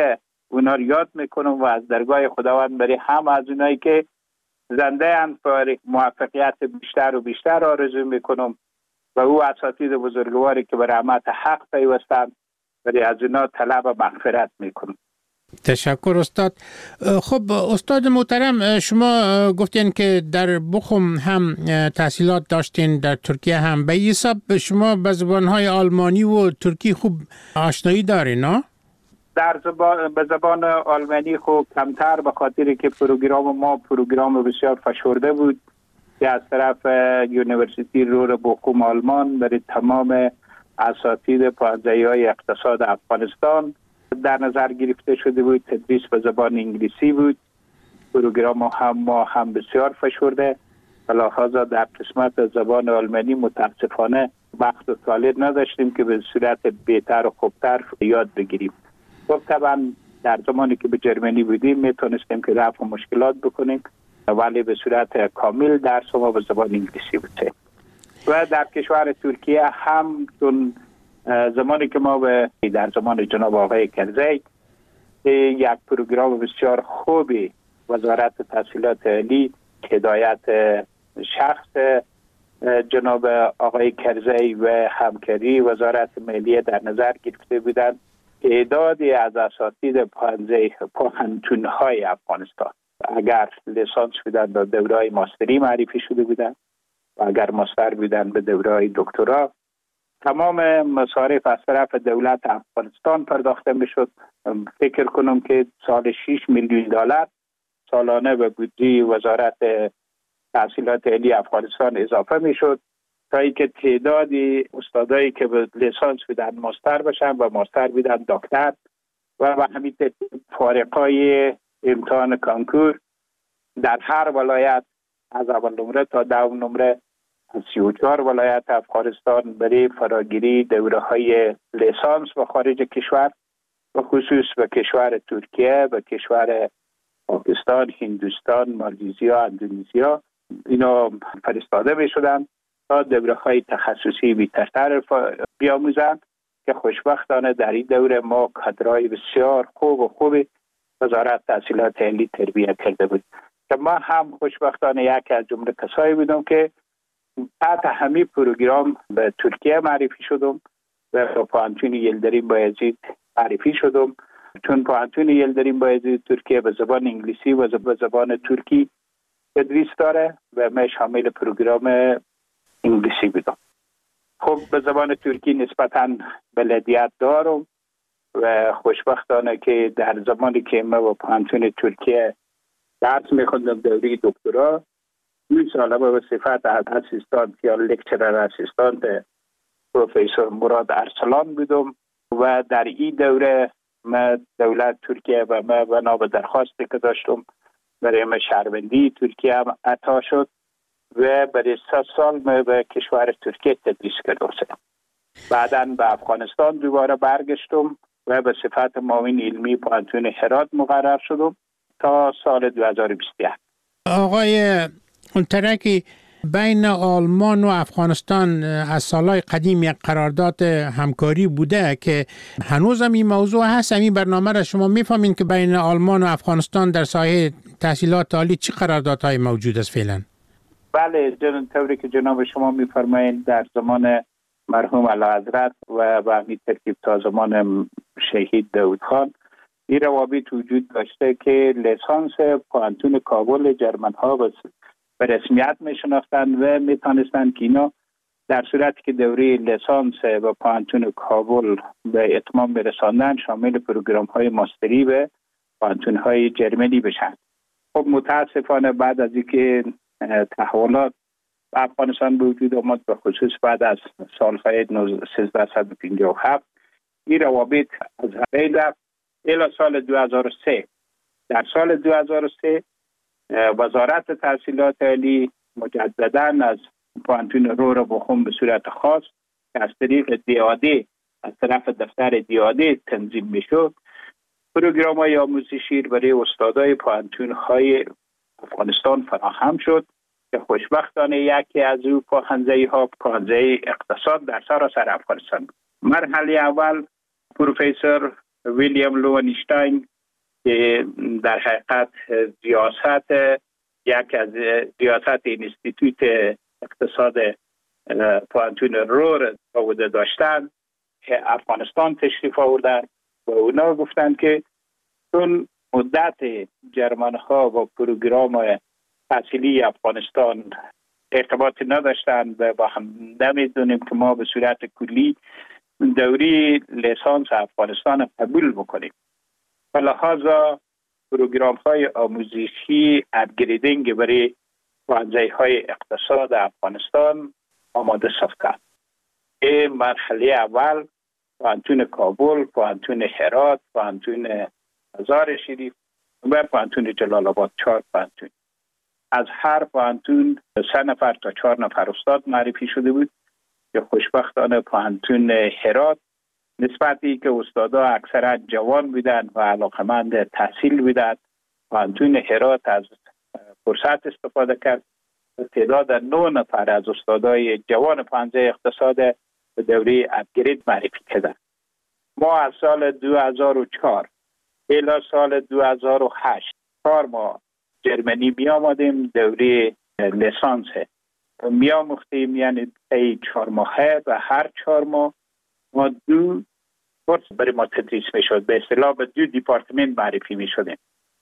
اونا رو یاد میکنم و از درگاه خداوند برای هم از اونایی که زنده اند موفقیت بیشتر و بیشتر آرزو میکنم و او اساتید بزرگواری که به رحمت حق پیوستند برای از اونا طلب مغفرت میکنم. تشکر استاد. خب استاد محترم، شما گفتین که در بخم هم تحصیلات داشتین، در ترکیه هم. به این حساب شما به زبانهای آلمانی و ترکی خوب آشنایی دارین نه؟ در زبان به زبان آلمانی خوب کمتر، به خاطری که پروگرام ما پروگرام بسیار فشرده بود که از طرف یونیورسیتی رور بخم آلمان برای تمام اساتید پانزدهی‌های اقتصاد افغانستان در نظر گرفته شده بود. تدریس به زبان انگلیسی بود. پروگرام هم ما هم بسیار فشرده، بلافاصله در قسمت زبان آلمانی متاسفانه وقت و طالب نداشتیم که به صورت بهتر و خوبتر یاد بگیریم. خب طبعا در زمانی که به جرمنی بودیم میتونستیم که رفع مشکلات بکنیم، ولی به صورت کامل درس ما به زبان انگلیسی بوده. و در کشور ترکیه هم چون زمانی که ما به در زمان جناب آقای کرزی یک پروگرام بسیار خوبی وزارت تحصیلات عالی هدایت شخص جناب آقای کرزی و همکاری وزارت مالیه در نظر گرفته بودند، تعدادی از اساتید پانزده افغانستان اگر لیسانس بودند به دوره‌های ماستری معرفی شده بودند و اگر ماستر بودند به دوره‌های دکترا، تمام مصارف از طرف دولت افغانستان پرداخته میشد. فکر کنم که سال شش میلیون دلار سالانه به بودجه وزارت تحصیلات عالی افغانستان اضافه میشد تا اینکه تعدادی استادایی که به لیسانس بودن ماستر بشن و ماستر بودن دکتر و به همین فارغای امتحان کانکور در هر ولایت از اول نمره تا دوم نمره سی و چهار ولایت افغانستان برای فراگیری دوره های لیسانس و خارج کشور و خصوص به کشور ترکیه، به کشور پاکستان، هندوستان، مالزیا، اندونزیا اینا فرستاده می شدن تا دوره های تخصصی بیشتر بیاموزند که خوشبختانه در این دوره ما کادرای بسیار خوب و خوبی وزارت تحصیلات عالی تربیت کرده بود که ما هم خوشبختانه یکی از جمله کسایی بودم که تحت همین پروگرام به ترکیه معرفی شدم و به پانتون یلدریم بایزید معرفی شدم، چون پانتون یلدریم بایزید ترکیه به زبان انگلیسی و به زبان ترکی تدریس داره و من شامل پروگرام انگلیسی بودم. خب به زبان ترکی نسبتاً بلدیت دارم و خوشبختانه که در زمانی که من با پانتون ترکیه درس میخوندم دوره دکترا، این ساله به صفت از اسیستانت یا لکچرر اسیستانت پروفسور مراد ارسلان بودم و در این دوره من دولت ترکیه و من بنا به درخواستی که داشتم برای من شهروندی ترکیه هم عطا شد و برای سه سال من به کشور ترکیه تدریس کردم. بعداً به افغانستان دوباره برگشتم و به صفت معاون علمی پانتون هرات مقرر شدم تا سال دو هزار و بیست و یک. آقای ترکی، بین آلمان و افغانستان از سالهای قدیم یک قرارداد همکاری بوده که هنوز هم این موضوع هست. این برنامه را شما میفهمین که بین آلمان و افغانستان در ساحه تحصیلات عالی چه قراردادهای موجود است فعلا؟ بله، جناب طوری که جناب شما میفرمایید در زمان مرحوم اعلیحضرت و به همین ترتیب تا زمان شهید داود خان این روابط وجود داشته که لیسانس پانتون کابل جرمن ها به رسمیت می شناختند و می تانستند که اینا در صورتی که دوره لیسانس و پانتون کابل به اتمام می رساندن شامل پروگرام های ماستری به پانتون های جرمنی بشن. خب متاسفانه بعد از اینکه تحولات و افغانستان به وجود آمد به خصوص بعد از سالهای سیزده پنجاه و هفت این روابط از بین رفت الی سال دو هزار و سه. در سال دو هزار و سه وزارت تحصیلات عالی مجدداً از پانتون رور بخم به صورت خاص که از طریق دیاده از طرف دفتر دیاده تنظیم میشد پروگرام های آموزشی برای استادای پانتون های افغانستان فراهم شد که خوشبختانه یکی از او پاهنزهی ها پاهنزه اقتصاد در سراسر افغانستان بود. مرحله اول پروفسور ویلیام لوونشتاین که در حقیقت ریاست یک از ریاست اینستیتوت اقتصاد پوانتون رور بوده داشتن که افغانستان تشریف آوردن و اونا گفتن که چون مدت جرمن ها و پروگرام تحصیلی افغانستان ارتباط نداشتن و با هم نمیدونیم که ما به صورت کلی دوری لیسانس افغانستان قبول بکنیم و لحاظا پروگرام های آموزشی اپگریدینگ برای پوانزه های اقتصاد افغانستان آماده ساختن. این مرحله اول پوانتون کابل، پوانتون هرات، پوانتون مزار شریف و پوانتون جلال آباد، چهار پوانتون. از هر پوانتون سه نفر تا چهار نفر استاد معرفی شده بود که خوشبختانه پوانتون هرات نسبتی که استادا اکثرا جوان بودن و علاقمند تحصیل بودن، پوانتون هرات از فرصت استفاده کرد. تعداد نه نفر از استادای جوان پوانزه اقتصاد به دوره اپگرید معرفی کردن. ما از سال دو هزار و چهار الی سال دو هزار و هشت چهار ماه جرمنی می آمدیم دوره لیسانس می آموختیم، یعنی ای چهار ماهه و هر چهار ماه ما دو کورس برای ما تدریس می شد. به اصطلاح به دو دیپارتمنت معرفی می شدیم.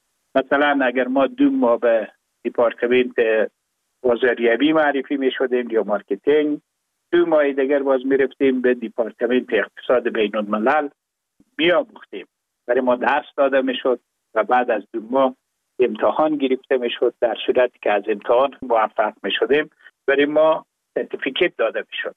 مثلا اگر ما دو ماه به دیپارتمنت بازاریابی معرفی می شدیم یا مارکتینگ، دو ماه دیگر باز می رفتیم به دیپارتمنت اقتصاد بین الملل می آموختیم. برای ما درس داده می شد و بعد از دو ماه امتحان گرفته می شد. در صورتی که از امتحان موفق می شدیم برای ما سرتیفیکت داده می شد.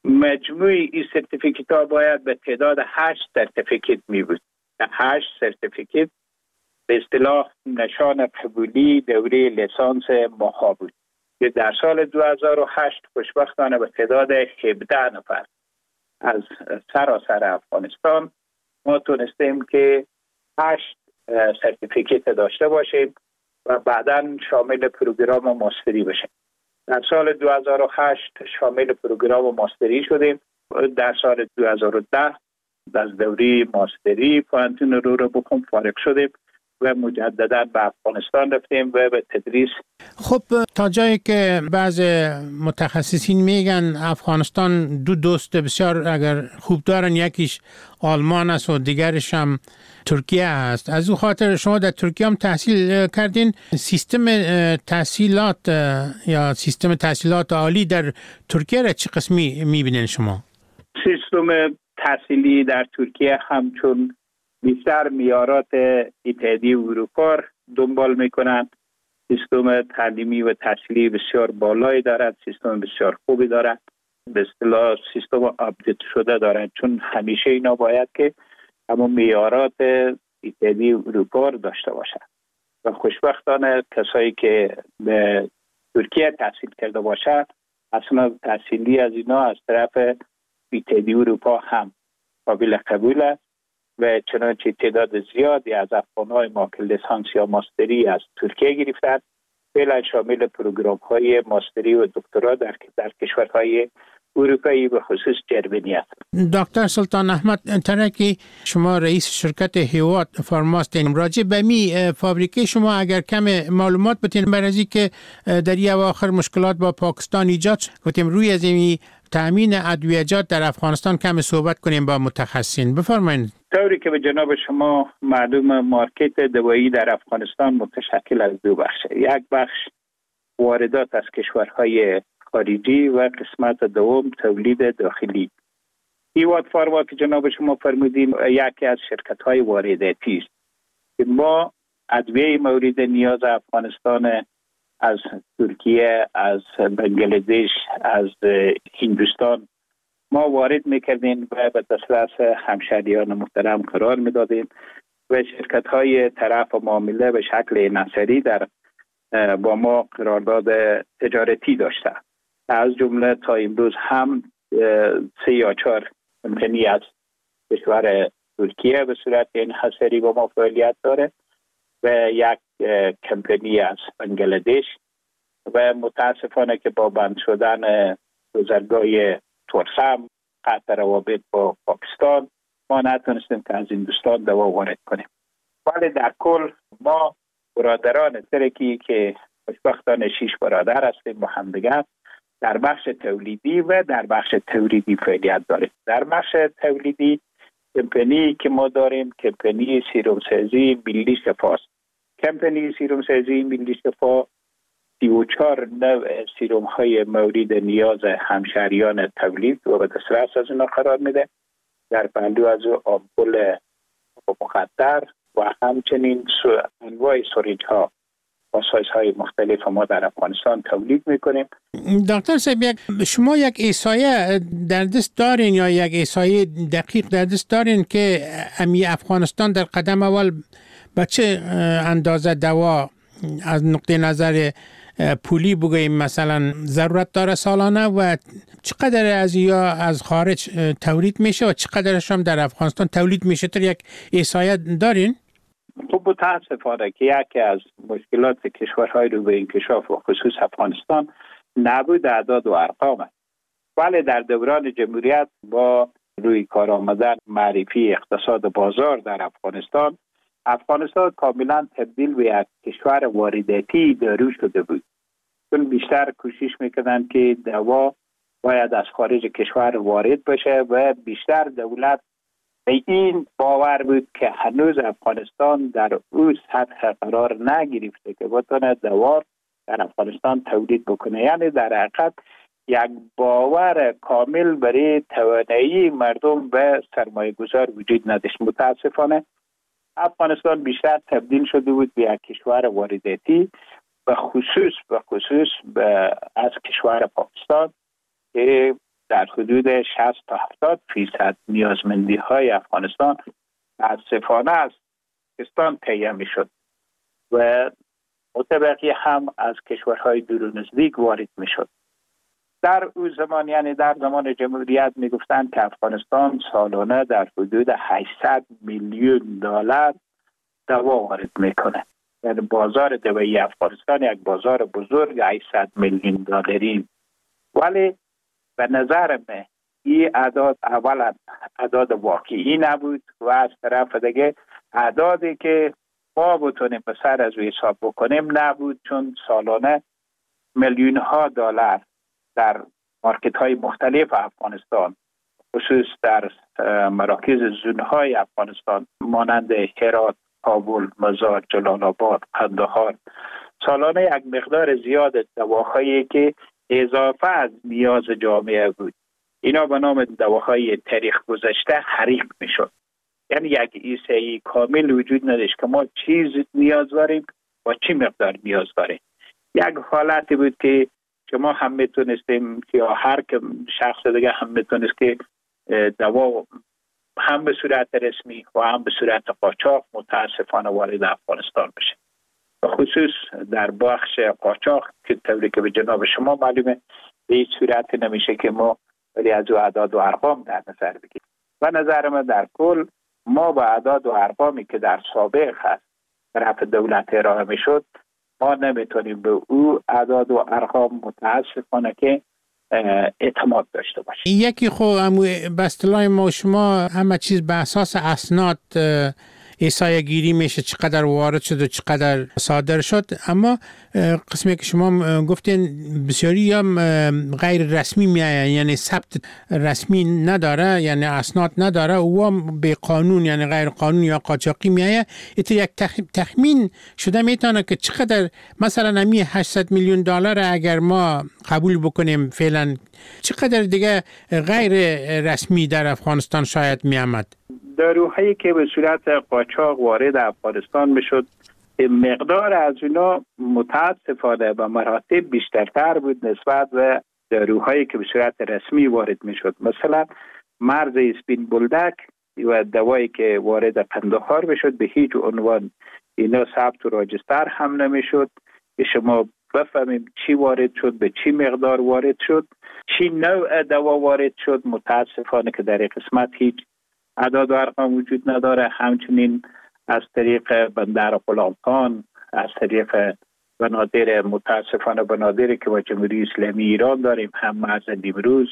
مجموعی این سرتیفیکت ها باید به تعداد هشت سرتیفیکت می بود. هشت سرتیفیکت به اصطلاح نشان قبولی دوره لیسانس ماها بود که در سال دو هزار و هشت خوشبختانه به تعداد هفده نفر از سراسر افغانستان ما تونستیم که هشت سرتیفیکت داشته باشیم و بعداً شامل پروگرام ماستری بشیم. در سال دو هزار و هشت شامل پروگرام ماستری شدیم. در سال دو هزار و ده از دوره ماستری پوانتون رو رو بخون فارغ شدیم و مجددا به افغانستان رفتیم و به تدریس. خب تا جایی که بعض متخصصین میگن افغانستان دو دوست بسیار اگر خوب دارن، یکیش آلمان است و دیگرش هم ترکیه است. از او خاطر شما در ترکیه هم تحصیل کردین. سیستم تحصیلات یا سیستم تحصیلات عالی در ترکیه را چه قسمی میبینین شما؟ سیستم تحصیلی در ترکیه همچون بیشتر معیارات اتحادیه اروپا دنبال میکنند. سیستم تعلیمی و تحصیلی بسیار بالایی دارد، سیستم بسیار خوبی دارد، به اصطلاح سیستم آپدیت شده دارد، چون همیشه اینا باید که همون معیارات اتحادیه اروپا داشته باشد و خوشبختانه کسایی که به ترکیه تحصیل کرده باشد اصلا تحصیلی از اینا از طرف اتحادیه اروپا هم قابل قبول است و چنانچه تعداد زیادی از افغان‌های ما که لیسانس یا ماستری از ترکیه گرفتند فعلا شامل پروگرام‌های ماستری و دکترا در در کشورهای اروپایی به خصوص جرمنی است. دکتر سلطان احمد ترکی، شما رئیس شرکت هیوات فارما هستین. راجع به می فابریکه شما اگر کم معلومات بتین برای اینکه در این اواخر مشکلات با پاکستان ایجاد گفتیم روی از این تامین ادویه‌جات در افغانستان کم صحبت کنیم با متخصصین. بفرمایید. طوری که به جناب شما معلوم مارکت دوایی در افغانستان متشکل از دو بخش. یک بخش واردات از کشورهای خارجی و قسمت دوم تولید داخلی. هیوات فارما که جناب شما فرمودین یکی از شرکت‌های وارداتی است که ما ادویه مورد نیاز افغانستان از ترکیه، از بنگلادش، از هندوستان ما وارد میکردیم و به دسترس همشهریان محترم قرار میدادیم و شرکت‌های طرف معامله به شکل نظری در با ما قرارداد تجارتی داشته. از جمله تا امروز هم سه یا چهار کمپانی از کشور ترکیه به صورت انحصاری با ما فعالیت داره و یک کمپانی از بنگلادش و متاسفانه که با بند شدن گذرگاه تورخم قطع روابط با پاکستان ما نتونستیم که از هندوستان دوا وارد کنیم. ولی در کل ما برادران ترکی که خوشبختانه شش برادر هستیم با هم دیگر در بخش تولیدی و در بخش تولیدی فعالیت داریم. در بخش تولیدی کمپانی که ما داریم کمپانی سیرومسازی ملی شفاست. کمپانی سیرومسازی ملی شفا سی و چهار نوع سیروم های مورد نیاز همشهریان تولید و به دسترس از اونا قرار میده. در پهلو از آمپول مخدر و همچنین انواع سوریج ها با سایز های مختلف ما در افغانستان تولید میکنیم. دکتر صاحب، شما یک احصایه در دست دارین یا یک احصایه دقیق در دست دارین که امی افغانستان در قدم اول به چه اندازه دوا از نقطه نظر پولی بگوییم مثلا ضرورت داره سالانه و چقدر از یا از خارج تولید میشه و چقدرش هم در افغانستان تولید میشه؟ تا یک احصایه دارین؟ خب متاسفانه که یکی از مشکلات کشورهای رو به انکشاف و خصوص افغانستان نبود اعداد و ارقام است. ولی در دوران جمهوریت با روی کار آمدن معرفی اقتصاد بازار در افغانستان، افغانستان کاملا تبدیل به یک کشور وارداتی دارو شده بود. چون بیشتر کوشش میکردن که دوا باید از خارج کشور وارد بشه و بیشتر دولت به این باور بود که هنوز افغانستان در اون سطح قرار نگرفته که بتونه دوا در افغانستان تولید بکنه. یعنی در حقیقت یک باور کامل برای توانایی مردم به سرمایه گذار وجود نداشت. متاسفانه افغانستان بیشتر تبدیل شده بود به یک کشور وارداتی، به خصوص به خصوص به از کشور پاکستان که در حدود شصت تا هفتاد فیصد نیازمندی های افغانستان متاسفانه از پاکستان تهیه می شد و متبقی هم از کشورهای دور و نزدیک وارد می شد. در اون زمان یعنی در زمان جمهوریت می گفتند که افغانستان سالانه در حدود هشتصد میلیون دلار دوا وارد میکنه. یعنی بازار دوایی افغانستان یک بازار بزرگ هشتصد میلیون دلاری. ولی به نظر من این اعداد اولا اعداد واقعی نبود و از طرف دیگه اعدادی که ما بتونیم به سر از حساب بکنیم نبود، چون سالانه میلیون ها دلار در مارکت های مختلف افغانستان خصوص در مراکز زونهای افغانستان مانند هرات، کابل، مزار، جلال آباد، قندهار سالانه یک مقدار زیاد دواهایی که اضافه از نیاز جامعه بود، اینا به نام دواهای تاریخ گذشته حریق می شد. یعنی یک ایسایی کامل وجود نداشت که ما چیز نیاز داریم و چی مقدار نیاز داریم. یک حالتی بود که شما هم میتونستیم یا هر شخص دیگه هم میتونست که دوا هم به صورت رسمی و هم به صورت قاچاق متاسفانه وارد افغانستان بشه. و خصوص در بخش قاچاق که طوری که به جناب شما معلومه به هیچ صورت نمیشه که ما ولی از او اعداد و ارقام در نظر بگیریم. و نظر من در کل ما با اعداد و ارقامی که در سابق هست طرف دولت ارائه میشد ما نمیتونیم به او اعداد و ارقام متاسفانه که اعتماد داشته باشیم. یکی خب به اصطلاح ما شما همه چیز به اساس اسناد احصایه گیری میشه، چقدر وارد شد و چقدر صادر شد، اما قسمی که شما گفتین بسیاری هم غیر رسمی میایه، یعنی ثبت رسمی نداره، یعنی اسناد نداره و هم به قانون یعنی غیر قانونی یا قاچاقی میایه. ایت یک تخمین شده میتونه که چقدر مثلا امی هشتصد میلیون دلار اگر ما قبول بکنیم فعلا چقدر دیگه غیر رسمی در افغانستان شاید میامد؟ داروهایی که به صورت قاچاق وارد افغانستان میشد مقدار از اونا متاسفانه به مراتب بیشترتر بود نسبت به داروهایی که به صورت رسمی وارد میشد. مثلا مرز اسپین بولدک و دوایی که وارد قندهار میشد به هیچ عنوان اینا ثبت و راجستر هم نمیشد که شما بفهمیم چی وارد شد، به چی مقدار وارد شد، چی نوع دوا وارد شد. متاسفانه که در قسمت هیچ اعداد و ارقام وجود نداره. همچنین از طریق بندر غلام خان، از طریق بنادر متاسفانه بنادری که با جمهوری اسلامی ایران داریم، هم مرز نیمروز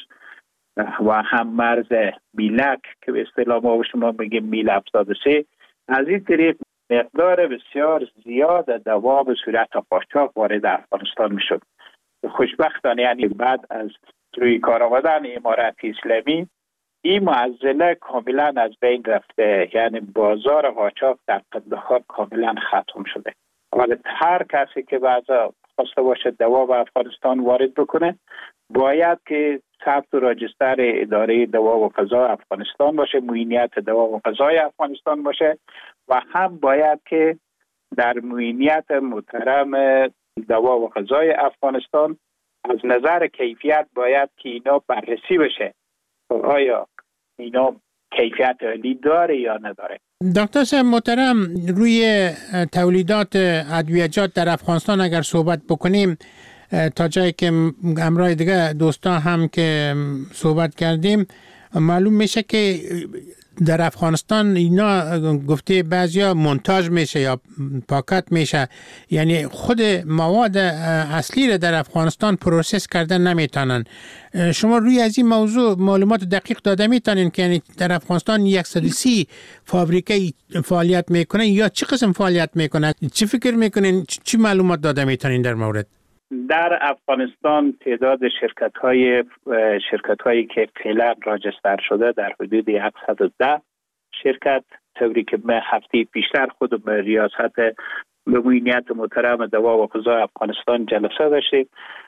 و هم مرز میلک که به اصطلاح ما و شما میگیم میل هفتاد و سه، از این طریق مقدار بسیار زیاد دوا به صورت قاچاق وارد افغانستان میشد. خوشبختانه یعنی بعد از روی کار آمدن امارت اسلامی این معضله کاملا از بین رفته، یعنی بازار قاچاق در قندهار کاملا ختم شده. ولی هر کسی که بعضا خواسته باشه دوا به افغانستان وارد بکنه باید که ثبت و راجستر اداره دوا و غذا افغانستان باشه، معینیت دوا و غذای افغانستان باشه و هم باید که در معینیت محترم دوا و غذای افغانستان از نظر کیفیت باید که اینا بررسی بشه آیا اینا کیفیت عالی داره یا نداره. دکتر صاحب محترم، روی تولیدات ادویه‌جات در افغانستان اگر صحبت بکنیم، تا جایی که امرای دیگه دوستا هم که صحبت کردیم معلوم میشه که در افغانستان اینا گفته بعضیا مونتاژ میشه یا پاکت میشه، یعنی خود مواد اصلی را در افغانستان پروسس کردن نمیتونن. شما روی از این موضوع معلومات دقیق داده میتونین که یعنی در افغانستان صد و سی فابریکه فعالیت میکنه یا چه قسم فعالیت میکنه؟ چی فکر میکنین؟ چی معلومات داده میتونین در مورد؟ در افغانستان تعداد شرکت های شرکت هایی که فعلا راجستر شده در حدود صد و ده شرکت، طوری که من هفته پیشتر خود به ریاست به معینیت محترم دوا و غذا افغانستان جلسه داشتیم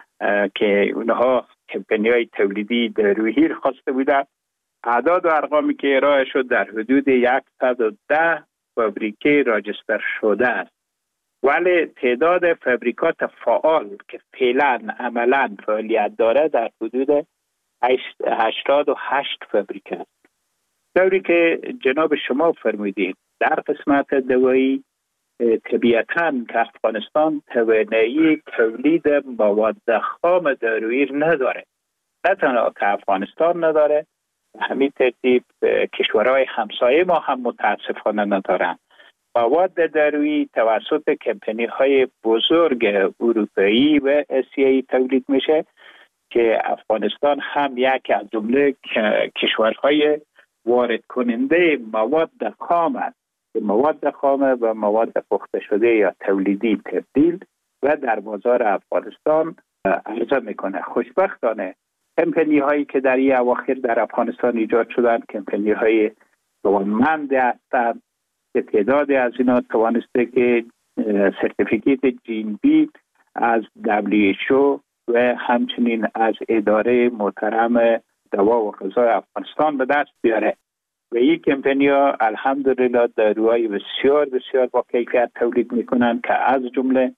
که اونها کمپانی های تولیدی دارویی خواسته بودند. اعداد و ارقامی که ارائه شد در حدود صد و ده فابریکه راجستر شده است، ولی تعداد فابریکات فعال که فعلا عملا فعالیت داره در حدود هشتاد و هشت فابریکه است. طوری که جناب شما فرمودید در قسمت دوایی طبیعتاً که افغانستان توانایی تولید مواد خام دارویی نداره. نه تنها که افغانستان نداره، همین ترتیب کشورهای همسایه ما هم متاسفانه ندارن. مواد دارویی توسط کمپانی های بزرگ اروپایی و آسیایی تولید میشه که افغانستان هم یک از جمله کشورهای وارد کننده مواد خام است. مواد خام و مواد پخته شده یا تولیدی تبدیل و در بازار افغانستان عرضه میکنه. خوشبختانه کمپانی هایی که در این اواخر در افغانستان ایجاد شدن کمپانی های توانمند هستند که تعدادی از اینا توانسته که سرتیفیکیت جین بی از دبلیو اچ او و همچنین از اداره محترم دوا و غذا افغانستان به دست بیاره و این کمپانی ها الحمدلله داروهای بسیار بسیار با کیفیت تولید میکنن که از جمله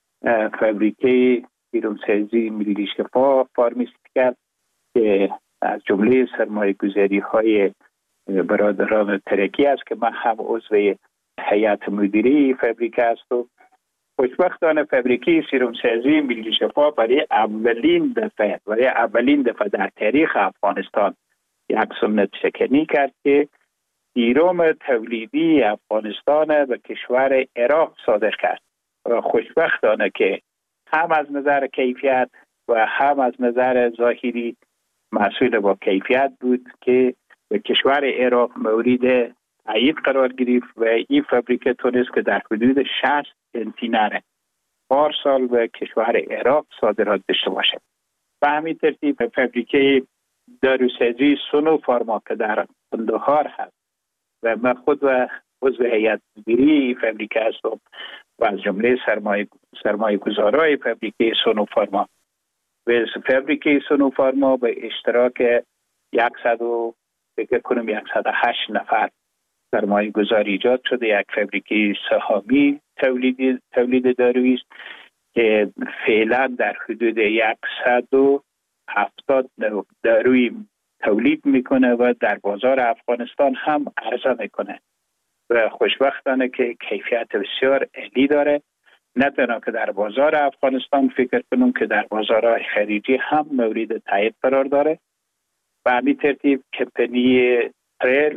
فابریکه سیروم سازی ملی شفا فارماسیوتیکال که از جمله سرمایه گذاری های برادران ترکی است که من هم عضو هیئت مدیره فابریکه است و خوشبختانه فابریکه سیروم سازی ملی شفا برای اولین دفعه برای اولین دفعه در تاریخ افغانستان یک سنت شکنی کرد که سیروم تولیدی افغانستان به کشور عراق صادر کرد و خوشبختانه که هم از نظر کیفیت و هم از نظر ظاهری محصول با کیفیت بود که به کشور عراق مورد تایید قرار گرفت و این فابریکه تونست که در حدود شصت کنتینر پارسال به کشور عراق صادرات داشته باشه. به همین ترتیب فابریکه داروسازی سونو فارما که در قندهار هست و من خود و عضو هیئت مدیره فابریکه هستم و از جمله سرمایه سرمایه گذارای فابریکه سونو فارما و فابریکه سونو فارما به اشتراک صد و فکر کنم صد و هشت نفر سرمایه گذاری ایجاد شده. یک فابریکه سهامی تولید تولید دارویی است که فعلا در حدود صد و هفتاد داروی تولید میکنه و در بازار افغانستان هم عرضه میکنه و خوشبختانه که کیفیت بسیار عالی داره. نه تنها که در بازار افغانستان فکر کنم که در بازارهای خارجی هم مورد تایید قرار داره. و همین ترتیب کمپانی پرل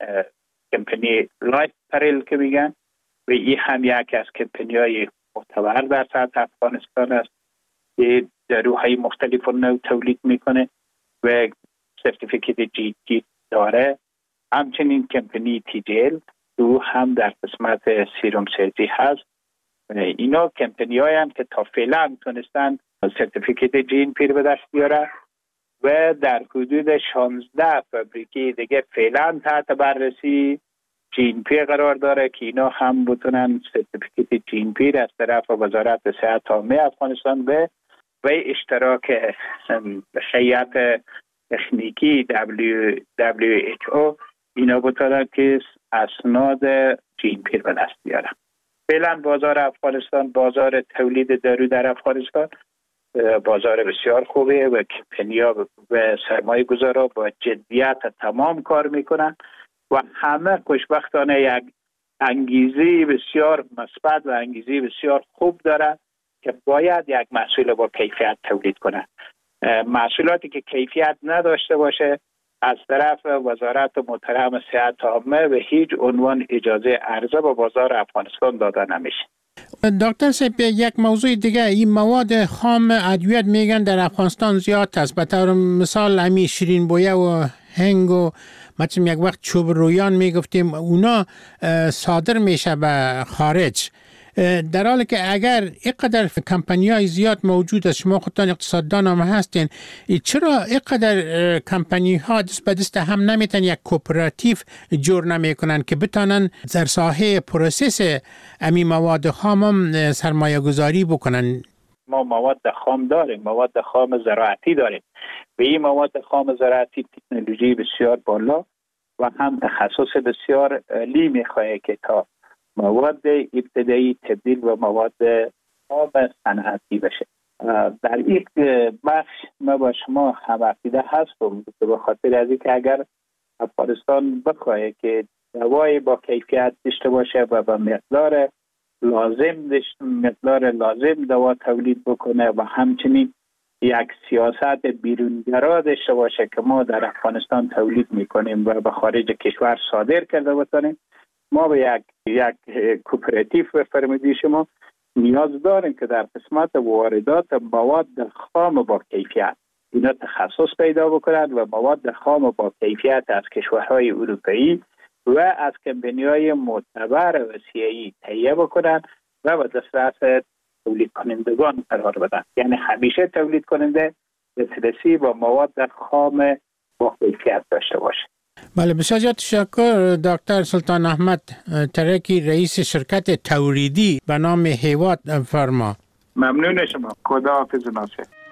کمپانی لایف پرل که میگن و این هم یک از کمپانی های معتبر در سطح افغانستان است که داروهای مختلف نوع تولید میکنه و سرتیفیکیت جی تی داره. همچنین کمپانی تی جی ال او هم در قسمت سیروم سازی هست. اینا کمپنی هایی هم که تا فعلا تونستن سرتیفیکیت جین پیر به دست بیاره و در حدود شانزده فابریکی دیگه فعلا تحت بررسی جین پیر قرار داره که اینا هم بتونن سرتیفیکیت جین پیر از طرف وزارت صحت عامه افغانستان به و اشتراک هیئت تکنیکی دبلیو اچ او اینا بتونن که اسناد جین پیر به دست بیارن. فعلا بازار افغانستان، بازار تولید دارو در افغانستان بازار بسیار خوبه و کمپنی‌ها و سرمایه گذارا با جدیت تمام کار میکنن و همه خوشبختانه یک انگیزه بسیار مثبت و انگیزه بسیار خوب دارن که باید یک محصول با کیفیت تولید کنن. محصولاتی که کیفیت نداشته باشه از طرف وزارت محترم صحت عامه به هیچ عنوان اجازه عرضه به بازار افغانستان داده نمیشه. دکتر صاحب یک موضوع دیگه، این مواد خام ادویت میگن در افغانستان زیاد است. به طور مثال امی شیرین بویه و هنگ و مثلا یک وقت چوب رویان میگفتیم اونا صادر میشه به خارج، در حالی که اگر اینقدر کمپانی‌های زیاد موجود است، شما خودتان اقتصاددان هم هستین، چرا اینقدر کمپانی‌ها دست به دست هم نمیتونن یک کوپراتیو جور نمیکنن که بتونن در ساحه پروسس امی مواد خام هم سرمایه گذاری بکنن؟ ما مواد خام داریم، مواد خام زراعتی داریم و این مواد خام زراعتی تکنولوژی بسیار بالا و هم تخصص بسیار عالی میخواه که تا مواد ابتدایی تبدیل به مواد خام صنعتی بشه. در یک بخش ما با شما هم عقیده هستم که به خاطر از اینکه اگر افغانستان بخواه که دوای با کیفیت داشته باشه و به مقدار لازم داشته مقدار لازم دوا تولید بکنه و همچنین یک سیاست بیرونگرا داشته باشه که ما در افغانستان تولید میکنیم و به خارج کشور صادر کرده بتونیم، ما به یک یک کوپراتیو فرمودی شما نیاز داریم که در قسمت واردات مواد خام با کیفیت اینا تخصص پیدا بکنند و مواد خام با کیفیت از کشورهای اروپایی و از کمپنی‌های معتبر و سیایی تهیه بکنند و به دسترس تولید کنندگان قرار بدن. یعنی همیشه تولید کننده دسترسی با مواد خام با کیفیت داشته باشه. بله، بسیار زیاد تشکر دکتر سلطان احمد ترکی، رئیس شرکت تولیدی به نام هیوات فارما. ممنون شما. خدا حافظ ناصر.